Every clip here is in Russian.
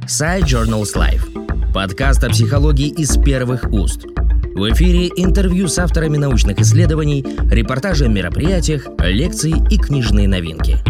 Side Journals Life. Подкаст о психологии из первых уст. В эфире интервью с авторами научных исследований, репортажи о мероприятиях, лекции и книжные новинки.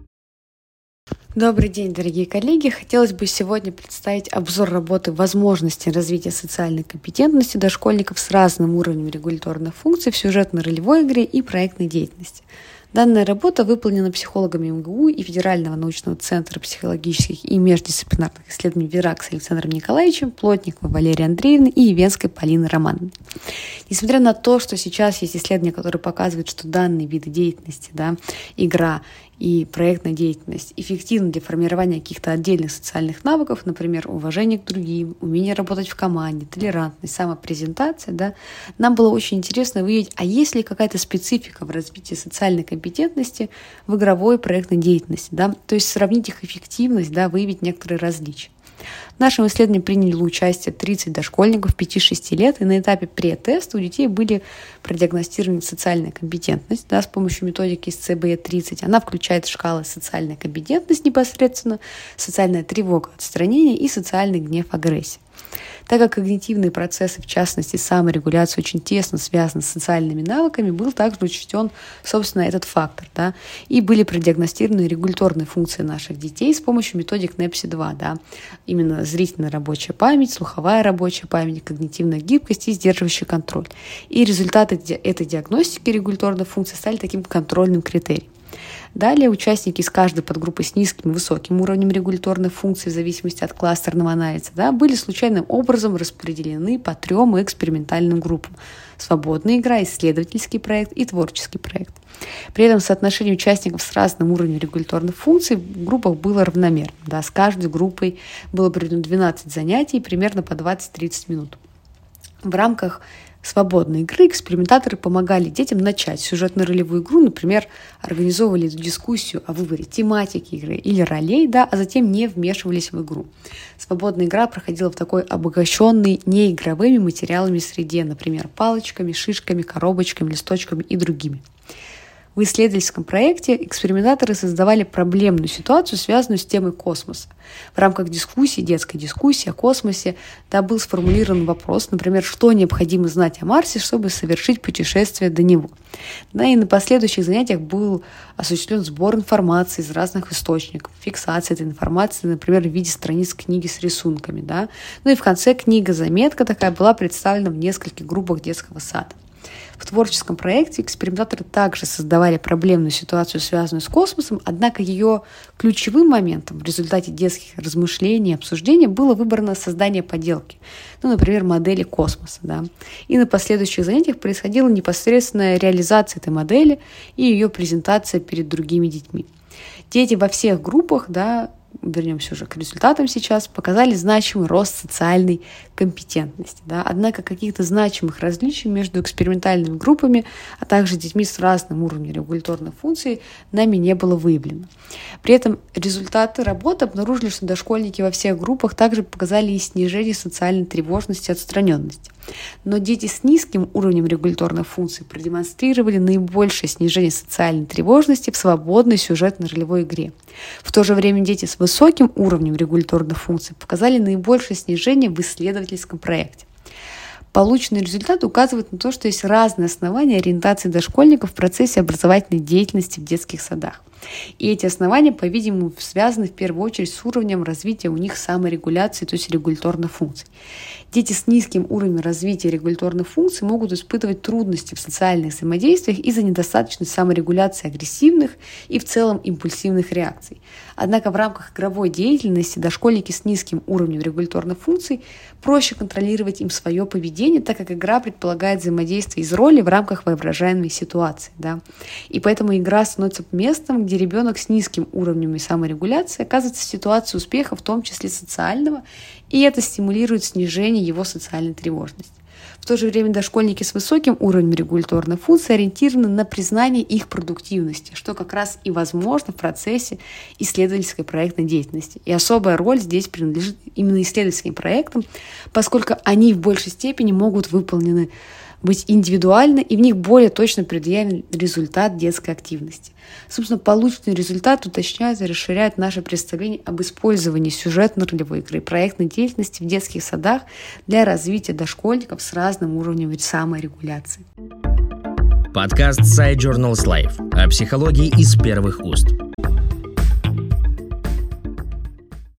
Добрый день, дорогие коллеги! Хотелось бы сегодня представить обзор работы «Возможности развития социальной компетентности дошкольников с разным уровнем регуляторных функций в сюжетно-ролевой игре и проектной деятельности». Данная работа выполнена психологами МГУ и Федерального научного центра психологических и междисциплинарных исследований ВИРАК с Александром Николаевичем, Плотниковой Валерией Андреевной и Ивенской Полиной Романовной. Несмотря на то, что сейчас есть исследования, которые показывают, что данные виды деятельности, игра и проектная деятельность эффективны для формирования каких-то отдельных социальных навыков, например, уважение к другим, умение работать в команде, толерантность, самопрезентация, нам было очень интересно выявить, а есть ли какая-то специфика в развитии социальной компетентности в игровой и проектной деятельности, то есть сравнить их эффективность, выявить некоторые различия. В нашем исследовании приняли участие 30 дошкольников 5-6 лет, и на этапе пре-теста у детей были продиагностированы социальная компетентность с помощью методики СЦБ-30. Она включает шкалы социальная компетентность непосредственно, социальная тревога, отстранение и социальный гнев, агрессия. Так как когнитивные процессы, в частности саморегуляция, очень тесно связаны с социальными навыками, был также учтен, собственно, этот фактор. И были продиагностированы регуляторные функции наших детей с помощью методик НЭПСИ-2. Именно зрительная рабочая память, слуховая рабочая память, когнитивная гибкость и сдерживающий контроль. И результаты этой диагностики регуляторных функций стали таким контрольным критерием. Далее участники из каждой подгруппы с низким и высоким уровнем регуляторных функций в зависимости от кластерного анализа были случайным образом распределены по 3 экспериментальным группам: свободная игра, исследовательский проект и творческий проект. При этом соотношение участников с разным уровнем регуляторных функций в группах было равномерно. С каждой группой было проведено 12 занятий, примерно по 20-30 минут. В рамках свободной игры экспериментаторы помогали детям начать сюжетно-ролевую игру, например, организовывали дискуссию о выборе тематики игры или ролей, а затем не вмешивались в игру. Свободная игра проходила в такой обогащенной неигровыми материалами среде, например, палочками, шишками, коробочками, листочками и другими. В исследовательском проекте экспериментаторы создавали проблемную ситуацию, связанную с темой космоса. В рамках детской дискуссии о космосе был сформулирован вопрос, например, что необходимо знать о Марсе, чтобы совершить путешествие до него. И на последующих занятиях был осуществлен сбор информации из разных источников, фиксация этой информации, например, в виде страниц книги с рисунками. И в конце книга-заметка такая была представлена в нескольких группах детского сада. В творческом проекте экспериментаторы также создавали проблемную ситуацию, связанную с космосом, однако ее ключевым моментом в результате детских размышлений и обсуждения было выбрано создание поделки, например, модели космоса. И на последующих занятиях происходила непосредственная реализация этой модели и ее презентация перед другими детьми. Дети во всех группах, вернемся уже к результатам сейчас, показали значимый рост социальной компетентности. Однако каких-то значимых различий между экспериментальными группами, а также детьми с разным уровнем регуляторных функций нами не было выявлено. При этом результаты работы обнаружили, что дошкольники во всех группах также показали и снижение социальной тревожности и отстраненности. Но дети с низким уровнем регуляторных функций продемонстрировали наибольшее снижение социальной тревожности в свободной сюжетно-ролевой игре. В то же время дети с высоким уровнем регуляторных функций показали наибольшее снижение в исследовательском проекте. Полученные результаты указывают на то, что есть разные основания ориентации дошкольников в процессе образовательной деятельности в детских садах. И эти основания, по-видимому, связаны в первую очередь с уровнем развития у них саморегуляции, то есть регуляторных функций. Дети с низким уровнем развития регуляторных функций могут испытывать трудности в социальных взаимодействиях из-за недостаточной саморегуляции агрессивных и в целом импульсивных реакций. Однако в рамках игровой деятельности дошкольники с низким уровнем регуляторных функций проще контролировать им свое поведение, так как игра предполагает взаимодействие из роли в рамках воображаемой ситуации. И поэтому игра становится местом, где ребенок с низким уровнем саморегуляции оказывается в ситуации успеха, в том числе социального, и это стимулирует снижение его социальной тревожности. В то же время дошкольники с высоким уровнем регуляторных функций ориентированы на признание их продуктивности, что как раз и возможно в процессе исследовательской проектной деятельности. И особая роль здесь принадлежит именно исследовательским проектам, поскольку они в большей степени могут выполнены быть индивидуальны и в них более точно предъявлен результат детской активности. Собственно, полученный результат уточняет и расширяет наше представление об использовании сюжетно-ролевой игры и проектной деятельности в детских садах для развития дошкольников с разным уровнем саморегуляции. Подкаст Side Journals Life о психологии из первых уст.